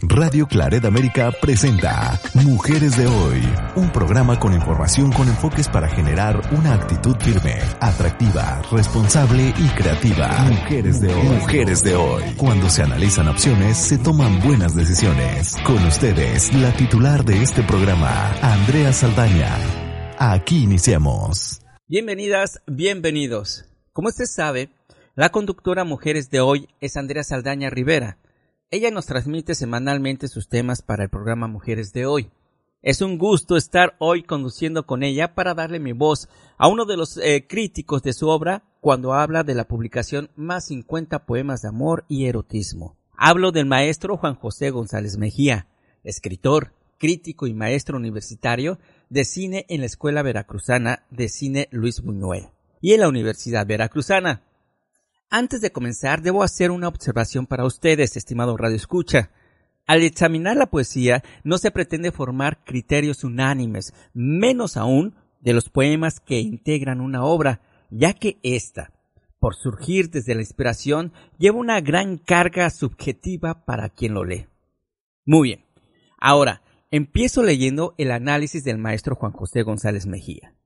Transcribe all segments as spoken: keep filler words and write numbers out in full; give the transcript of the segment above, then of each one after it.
Radio Claret América presenta Mujeres de Hoy, un programa con información con enfoques para generar una actitud firme, atractiva, responsable y creativa. Mujeres de Hoy. Mujeres de Hoy. Cuando se analizan opciones, se toman buenas decisiones. Con ustedes, la titular de este programa, Andrea Saldaña. Aquí iniciamos. Bienvenidas, bienvenidos. Como usted sabe, la conductora Mujeres de Hoy es Andrea Saldaña Rivera. Ella nos transmite semanalmente sus temas para el programa Mujeres de Hoy. Es un gusto estar hoy conduciendo con ella para darle mi voz a uno de los eh, críticos de su obra cuando habla de la publicación Más cincuenta poemas de amor y erotismo. Hablo del maestro Juan José González Mejía, escritor, crítico y maestro universitario de cine en la Escuela Veracruzana de Cine Luis Buñuel y en la Universidad Veracruzana. Antes de comenzar, debo hacer una observación para ustedes, estimado Radio Escucha. Al examinar la poesía, no se pretende formar criterios unánimes, menos aún de los poemas que integran una obra, ya que ésta, por surgir desde la inspiración, lleva una gran carga subjetiva para quien lo lee. Muy bien, ahora empiezo leyendo el análisis del maestro Juan José González Mejía.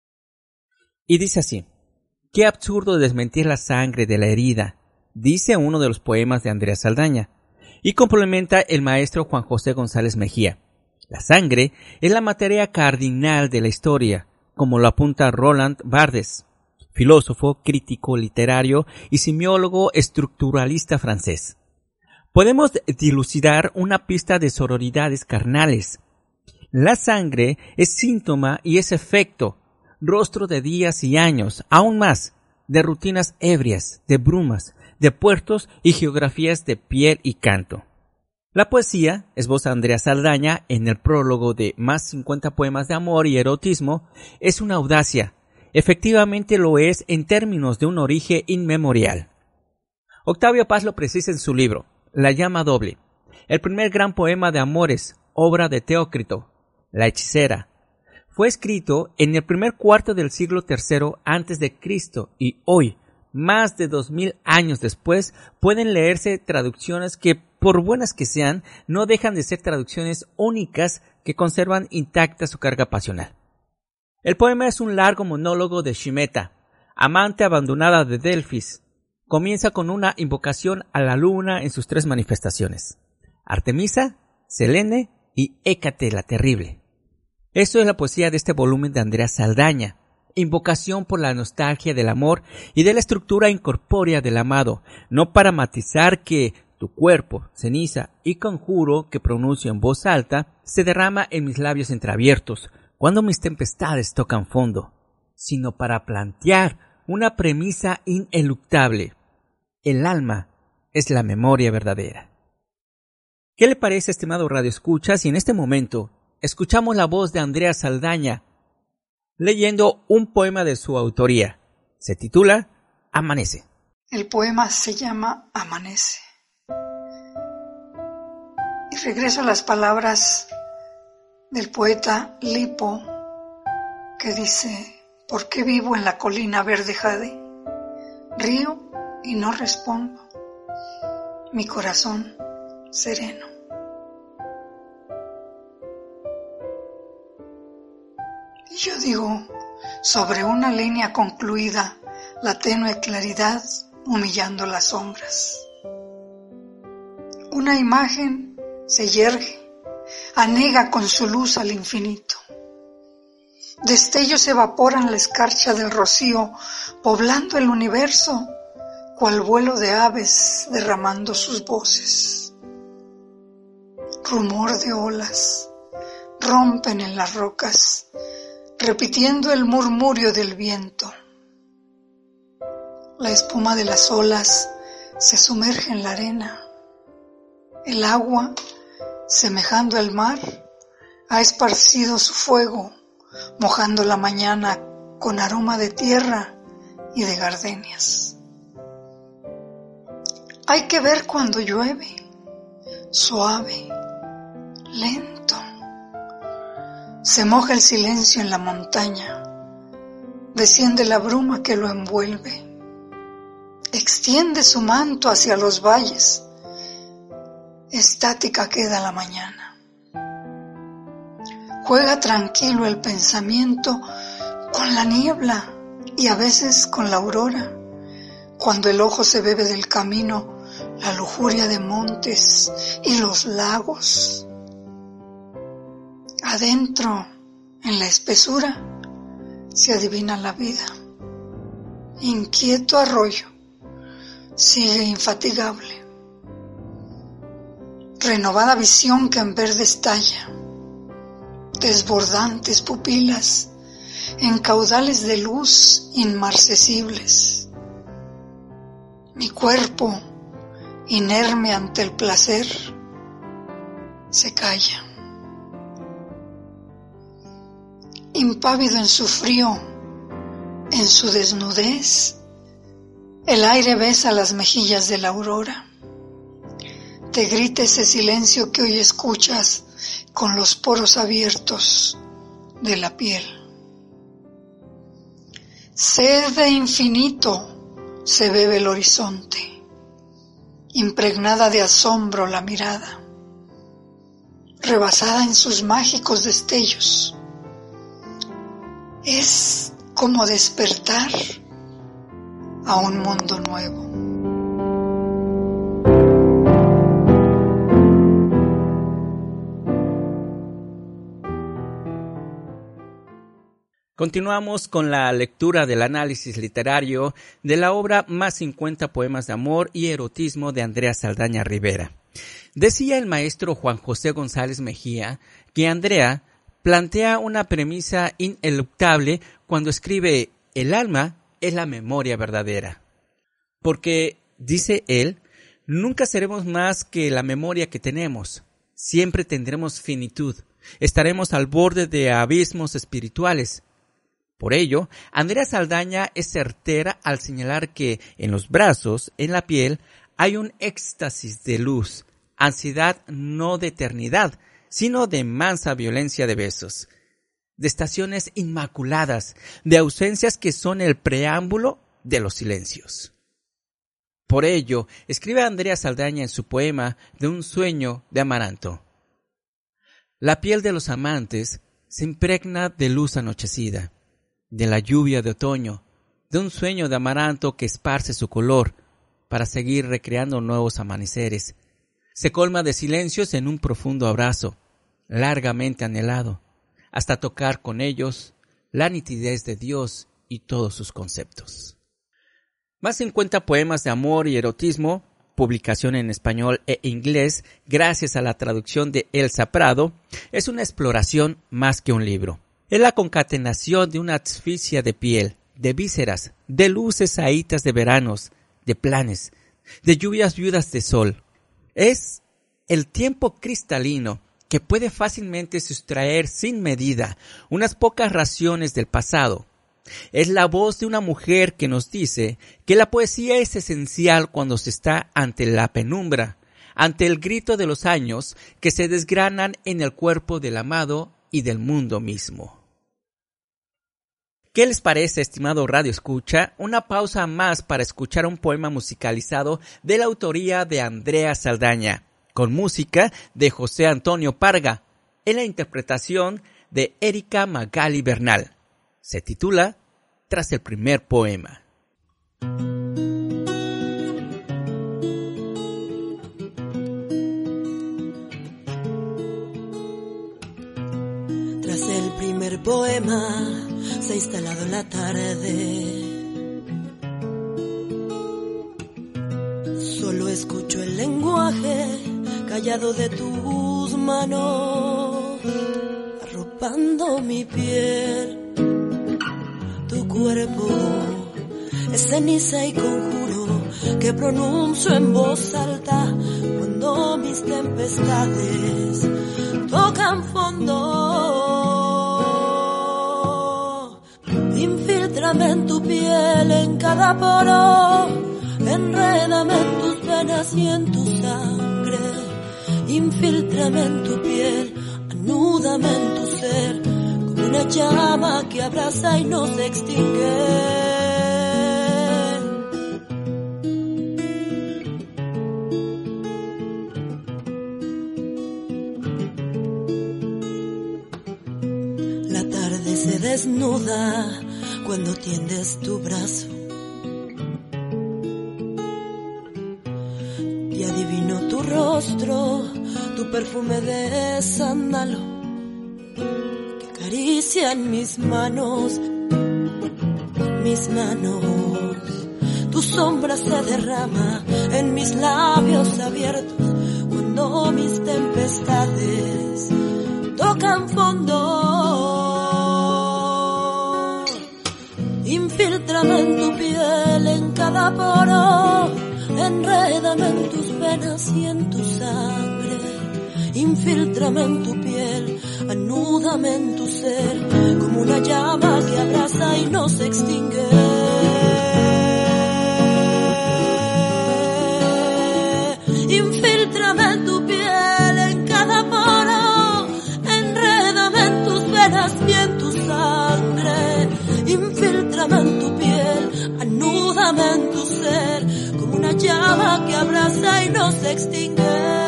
Y dice así: «Qué absurdo desmentir la sangre de la herida», dice uno de los poemas de Andrea Saldaña, y complementa el maestro Juan José González Mejía. La sangre es la materia cardinal de la historia, como lo apunta Roland Barthes, filósofo, crítico literario y semiólogo estructuralista francés. Podemos dilucidar una pista de sororidades carnales. La sangre es síntoma y es efecto, rostro de días y años, aún más, de rutinas ebrias, de brumas, de puertos y geografías de piel y canto. La poesía, esboza Andrea Saldaña en el prólogo de Más cincuenta poemas de amor y erotismo, es una audacia. Efectivamente lo es en términos de un origen inmemorial. Octavio Paz lo precisa en su libro, La llama doble, el primer gran poema de amores, obra de Teócrito, La hechicera. Fue escrito en el primer cuarto del siglo tercero antes de Cristo y hoy, más de dos mil años después, pueden leerse traducciones que, por buenas que sean, no dejan de ser traducciones únicas que conservan intacta su carga pasional. El poema es un largo monólogo de Shimeta, amante abandonada de Delfis. Comienza con una invocación a la luna en sus tres manifestaciones: Artemisa, Selene y Hécate la terrible. Esto es la poesía de este volumen de Andrea Saldaña, invocación por la nostalgia del amor y de la estructura incorpórea del amado, no para matizar que tu cuerpo, ceniza y conjuro que pronuncio en voz alta, se derrama en mis labios entreabiertos cuando mis tempestades tocan fondo, sino para plantear una premisa ineluctable: el alma es la memoria verdadera. ¿Qué le parece, estimado Radio Escucha, si en este momento escuchamos la voz de Andrea Saldaña leyendo un poema de su autoría? Se titula Amanece. El poema se llama Amanece. Y regreso a las palabras del poeta Lipo, que dice: ¿por qué vivo en la colina verde jade? Río y no respondo, mi corazón sereno. Y yo digo, sobre una línea concluida, la tenue claridad humillando las sombras. Una imagen se yergue, anega con su luz al infinito. Destellos evaporan la escarcha del rocío, poblando el universo, cual vuelo de aves derramando sus voces. Rumor de olas rompen en las rocas, repitiendo el murmurio del viento. La espuma de las olas se sumerge en la arena. El agua, semejando al mar, ha esparcido su fuego, mojando la mañana con aroma de tierra y de gardenias. Hay que ver cuando llueve, suave, lento. Se moja el silencio en la montaña, desciende la bruma que lo envuelve, extiende su manto hacia los valles, estática queda la mañana. Juega tranquilo el pensamiento con la niebla y a veces con la aurora, cuando el ojo se bebe del camino la lujuria de montes y los lagos. Adentro, en la espesura, se adivina la vida. Inquieto arroyo sigue infatigable. Renovada visión que en verde estalla, desbordantes pupilas en caudales de luz inmarcesibles. Mi cuerpo, inerme ante el placer, se calla. Impávido en su frío, en su desnudez, el aire besa las mejillas de la aurora. Te grita ese silencio que hoy escuchas con los poros abiertos de la piel. Sed de infinito se bebe el horizonte, impregnada de asombro la mirada, rebasada en sus mágicos destellos. Es como despertar a un mundo nuevo. Continuamos con la lectura del análisis literario de la obra Más cincuenta poemas de amor y erotismo de Andrea Saldaña Rivera. Decía el maestro Juan José González Mejía que Andrea plantea una premisa ineluctable cuando escribe: el alma es la memoria verdadera. Porque, dice él, nunca seremos más que la memoria que tenemos. Siempre tendremos finitud. Estaremos al borde de abismos espirituales. Por ello, Andrea Saldaña es certera al señalar que en los brazos, en la piel, hay un éxtasis de luz, ansiedad no de eternidad, sino de mansa violencia de besos, de estaciones inmaculadas, de ausencias que son el preámbulo de los silencios. Por ello, escribe Andrea Saldaña en su poema de un sueño de Amaranto. La piel de los amantes se impregna de luz anochecida, de la lluvia de otoño, de un sueño de amaranto que esparce su color para seguir recreando nuevos amaneceres. Se colma de silencios en un profundo abrazo, largamente anhelado, hasta tocar con ellos la nitidez de Dios y todos sus conceptos. Más cincuenta poemas de amor y erotismo, publicación en español e inglés, gracias a la traducción de Elsa Prado, es una exploración más que un libro. Es la concatenación de una asfixia de piel, de vísceras, de luces saítas de veranos, de planes, de lluvias viudas de sol. Es el tiempo cristalino que puede fácilmente sustraer sin medida unas pocas raciones del pasado. Es la voz de una mujer que nos dice que la poesía es esencial cuando se está ante la penumbra, ante el grito de los años que se desgranan en el cuerpo del amado y del mundo mismo. ¿Qué les parece, estimado Radio Escucha? Una pausa más para escuchar un poema musicalizado de la autoría de Andrea Saldaña, con música de José Antonio Parga, en la interpretación de Erika Magali Bernal. Se titula Tras el primer poema. Tras el primer poema se ha instalado la tarde. Solo escucho el lenguaje callado de tus manos, arropando mi piel. Tu cuerpo es ceniza y conjuro que pronuncio en voz alta cuando mis tempestades tocan fondo. Infíltrame en tu piel, en cada poro, enrédame en tus venas y en tu sangre. Infíltrame en tu piel, anúdame en tu ser, como una llama que abraza y no se extingue. se desnuda cuando tiendes tu brazo. Y adivino tu rostro, tu perfume de sándalo que acaricia en mis manos, mis manos. Tu sombra se derrama en mis labios abiertos cuando mis tempestades tocan fondo. Infíltrame en tu piel, en cada poro, enrédame en tus venas y en tu sangre. Infíltrame en tu piel, anúdame en tu ser, como una llama que abraza y no se extingue. Infíltrame en tu piel, en cada poro, enrédame en tus venas y en tu sangre. Infíltrame en tu piel, anúdame en tu ser, como una llama que abraza y no se extingue.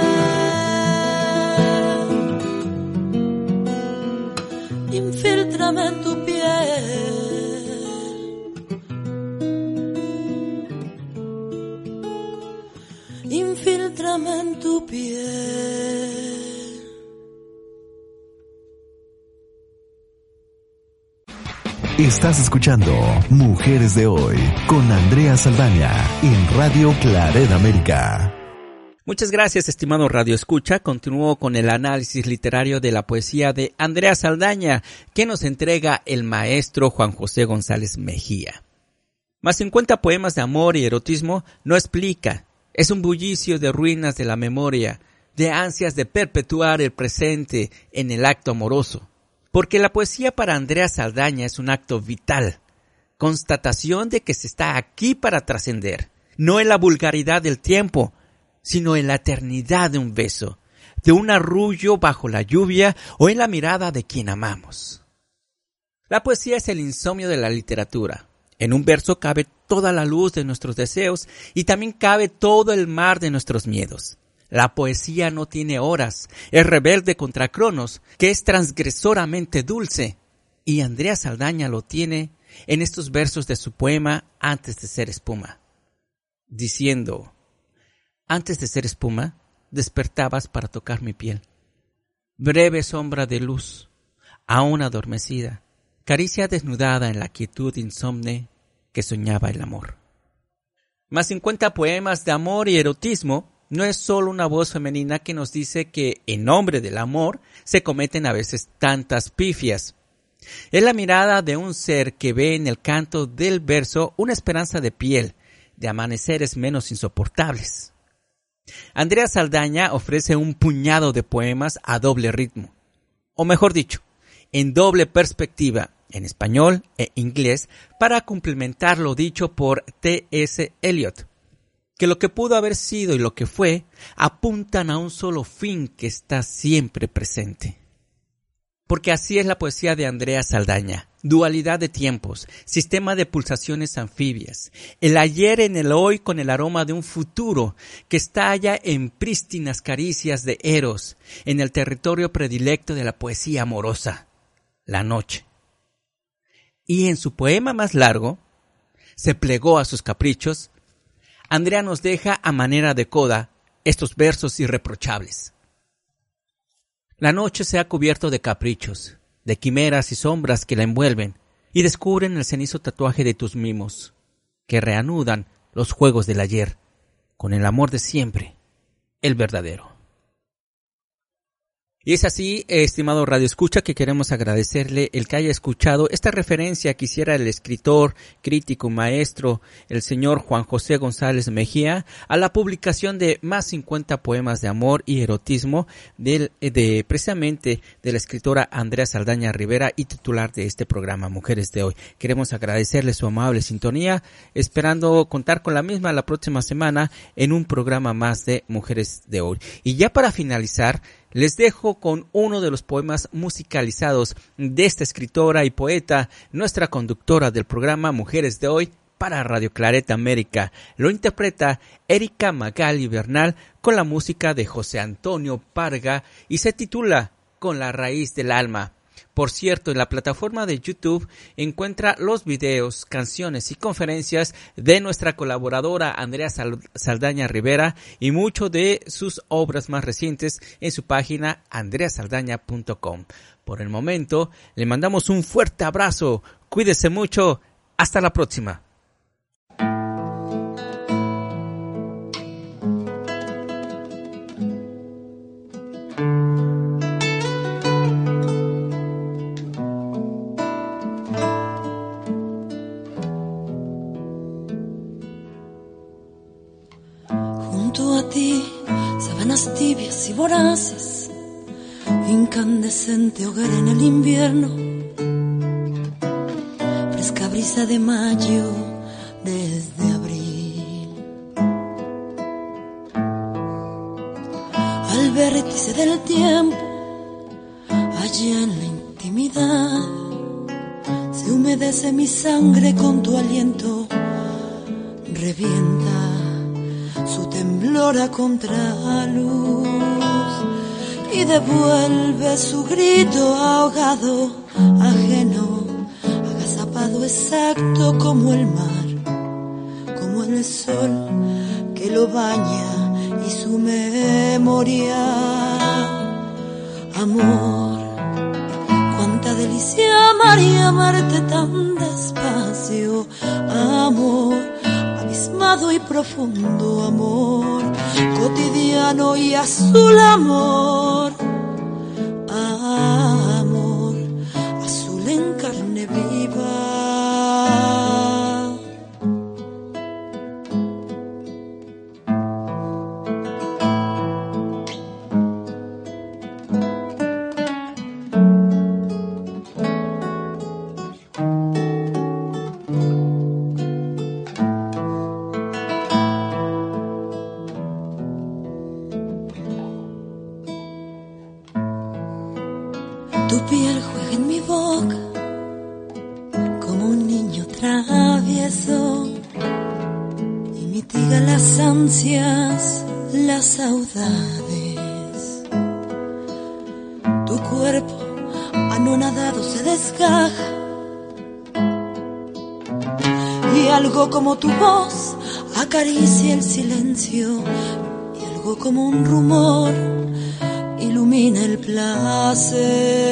Infíltrame en tu piel. Infíltrame en tu piel. Estás escuchando Mujeres de Hoy con Andrea Saldaña en Radio Claret América. Muchas gracias, estimado Radio Escucha. Continúo con el análisis literario de la poesía de Andrea Saldaña, que nos entrega el maestro Juan José González Mejía. Más cincuenta poemas de amor y erotismo no explica. Es un bullicio de ruinas de la memoria, de ansias de perpetuar el presente en el acto amoroso. Porque la poesía para Andrea Saldaña es un acto vital, constatación de que se está aquí para trascender, no en la vulgaridad del tiempo, sino en la eternidad de un beso, de un arrullo bajo la lluvia o en la mirada de quien amamos. La poesía es el insomnio de la literatura. En un verso cabe toda la luz de nuestros deseos y también cabe todo el mar de nuestros miedos. La poesía no tiene horas, es rebelde contra Cronos, que es transgresoramente dulce, y Andrea Saldaña lo tiene en estos versos de su poema Antes de ser espuma, diciendo: antes de ser espuma, despertabas para tocar mi piel. Breve sombra de luz, aún adormecida, caricia desnudada en la quietud insomne que soñaba el amor. Más cincuenta poemas de amor y erotismo no es solo una voz femenina que nos dice que en nombre del amor se cometen a veces tantas pifias. Es la mirada de un ser que ve en el canto del verso una esperanza de piel, de amaneceres menos insoportables. Andrea Saldaña ofrece un puñado de poemas a doble ritmo, o mejor dicho, en doble perspectiva, en español e inglés, para complementar lo dicho por T S Eliot, que lo que pudo haber sido y lo que fue apuntan a un solo fin que está siempre presente. Porque así es la poesía de Andrea Saldaña: dualidad de tiempos, sistema de pulsaciones anfibias, el ayer en el hoy con el aroma de un futuro que estalla en prístinas caricias de Eros, en el territorio predilecto de la poesía amorosa, la noche. Y en su poema más largo, Se plegó a sus caprichos, Andrea nos deja a manera de coda estos versos irreprochables. La noche se ha cubierto de caprichos, de quimeras y sombras que la envuelven y descubren el cenizo tatuaje de tus mimos, que reanudan los juegos del ayer con el amor de siempre, el verdadero. Y es así, estimado Radio Escucha, que queremos agradecerle el que haya escuchado esta referencia que hiciera el escritor, crítico, maestro, el señor Juan José González Mejía, a la publicación de más cincuenta poemas de amor y erotismo del, de precisamente de la escritora Andrea Saldaña Rivera y titular de este programa Mujeres de Hoy. Queremos agradecerle su amable sintonía, esperando contar con la misma la próxima semana en un programa más de Mujeres de Hoy. Y ya para finalizar, les dejo con uno de los poemas musicalizados de esta escritora y poeta, nuestra conductora del programa Mujeres de Hoy para Radio Claret América. Lo interpreta Erika Magali Bernal con la música de José Antonio Parga y se titula Con la raíz del alma. Por cierto, en la plataforma de YouTube encuentra los videos, canciones y conferencias de nuestra colaboradora Andrea Saldaña Rivera y mucho de sus obras más recientes en su página andrea saldaña punto com. Por el momento, le mandamos un fuerte abrazo. Cuídese mucho. Hasta la próxima. Tibias y voraces, incandescente hogar en el invierno, fresca brisa de mayo desde abril, al vértice del tiempo, allá en la intimidad, se humedece mi sangre con tu aliento, revienta su temblor a contraluz y devuelve su grito ahogado, ajeno, agazapado exacto como el mar, como el sol que lo baña y su memoria. Amor, cuánta delicia amar y amarte tan despacio, amor, abismado y profundo amor, cotidiano y azul amor, amor, azul en carne viva. Tu piel juega en mi boca como un niño travieso y mitiga las ansias, las saudades. Tu cuerpo anonadado se desgaja y algo como tu voz acaricia el silencio y algo como un rumor ilumina el placer.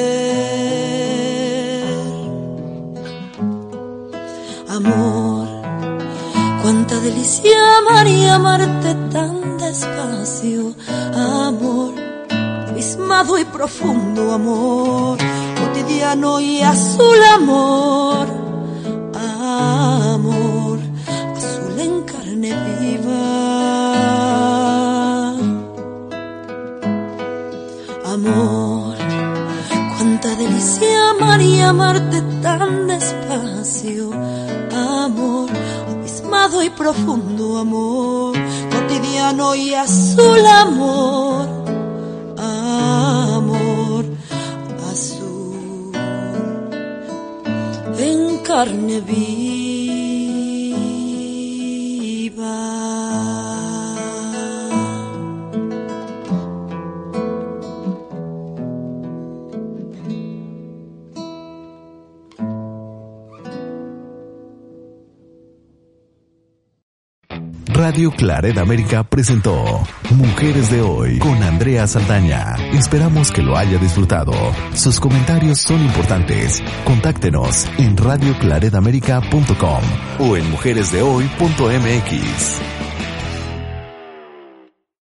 Amor, cuánta delicia amar y amarte tan despacio. Amor, abismado y profundo amor, cotidiano y azul amor. Amor, azul en carne viva. Amor, cuánta delicia amar y amarte tan despacio. Amor, abismado y profundo amor, cotidiano y azul amor. Amor, azul en carne viva. Radio Claret América presentó Mujeres de Hoy con Andrea Saldaña. Esperamos que lo haya disfrutado. Sus comentarios son importantes. Contáctenos en radio claret américa punto com o en mujeres de hoy punto m x.